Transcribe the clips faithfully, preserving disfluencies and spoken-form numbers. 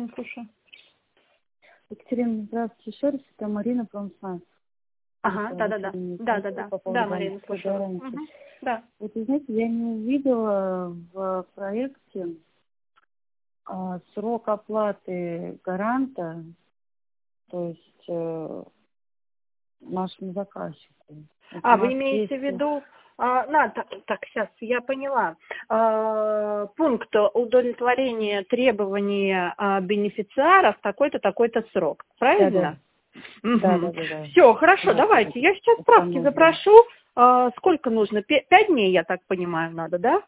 Екатерина, слушаю. Екатерина, здравствуйте еще раз. Это Марина Промсмайс. Ага, да-да-да. Да-да-да. Да, Марина, слушаю. Угу. Да. Вот, вы знаете, я не увидела в проекте а, срок оплаты гаранта, то есть э, нашему заказчику. Вот у А, вы нас имеете есть... в виду... А, на, так, так, сейчас, я поняла. А, пункт удовлетворения требований а, бенефициаров такой-то, такой-то срок. Правильно? Да, Угу. да, да, да, да. Все, хорошо, Да, давайте. Я сейчас это справки нужно. запрошу. А, сколько нужно? Пе- Пять дней, я так понимаю, надо, да?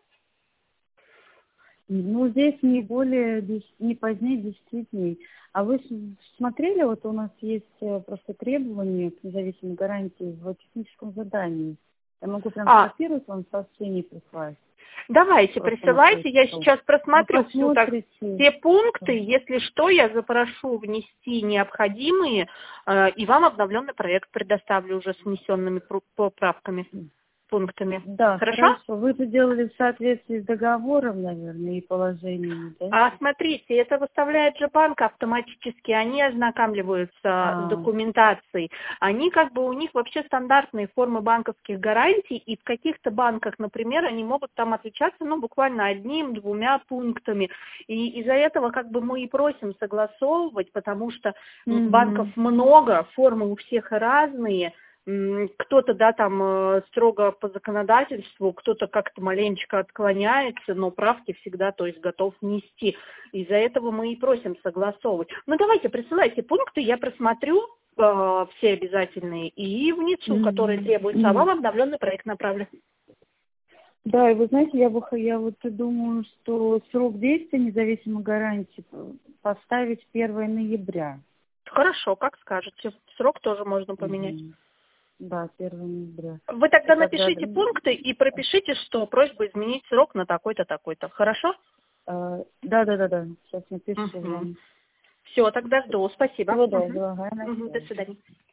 Ну, здесь не более, десяти- не позднее десяти дней. А вы с- смотрели, вот у нас есть э, просто требования к независимой гарантии в техническом задании. Я могу прям А, скопировать вам сообщение и прислать. давайте, Просто на присылайте, я почту. сейчас Вы просмотрю всю так, посмотрите. все пункты, если что, я запрошу внести необходимые, э, и вам обновленный проект предоставлю уже с внесенными пру- поправками, пунктами. Да, Хорошо? хорошо. Вы это делали в соответствии с договором, наверное, и положениями, да? А смотрите, это выставляет же банк автоматически, они ознакомливаются с А, документацией. Они как бы, у них вообще стандартные формы банковских гарантий, и в каких-то банках, например, они могут там отличаться, ну, буквально одним-двумя пунктами. И из-за этого как бы мы и просим согласовывать, потому что м, банков угу. много, формы у всех разные. М, Кто-то, да, там э, строго по законодательству, кто-то как-то маленечко отклоняется, но правки всегда, то есть, готов нести. Из-за этого мы и просим согласовывать. Ну, давайте, присылайте пункты, я просмотрю э, все обязательные и внесу, которые требуются, а Угу. вам обновленный проект направлю. Да, и вы знаете, я бы х- я вот и думаю, что срок действия независимой гарантии поставить первое ноября. Хорошо, как скажете. Срок тоже можно поменять. Угу. Да, первое ноября. Вы И тогда тогда, напишите пункты и пропишите, что просьба изменить срок на такой-то, такой-то. Хорошо? э, да, да, да, да. Сейчас напишу Угу. вам. Все, тогда жду. Спасибо. Всего Угу. доброго. Ага, на Угу. До связи. свидания.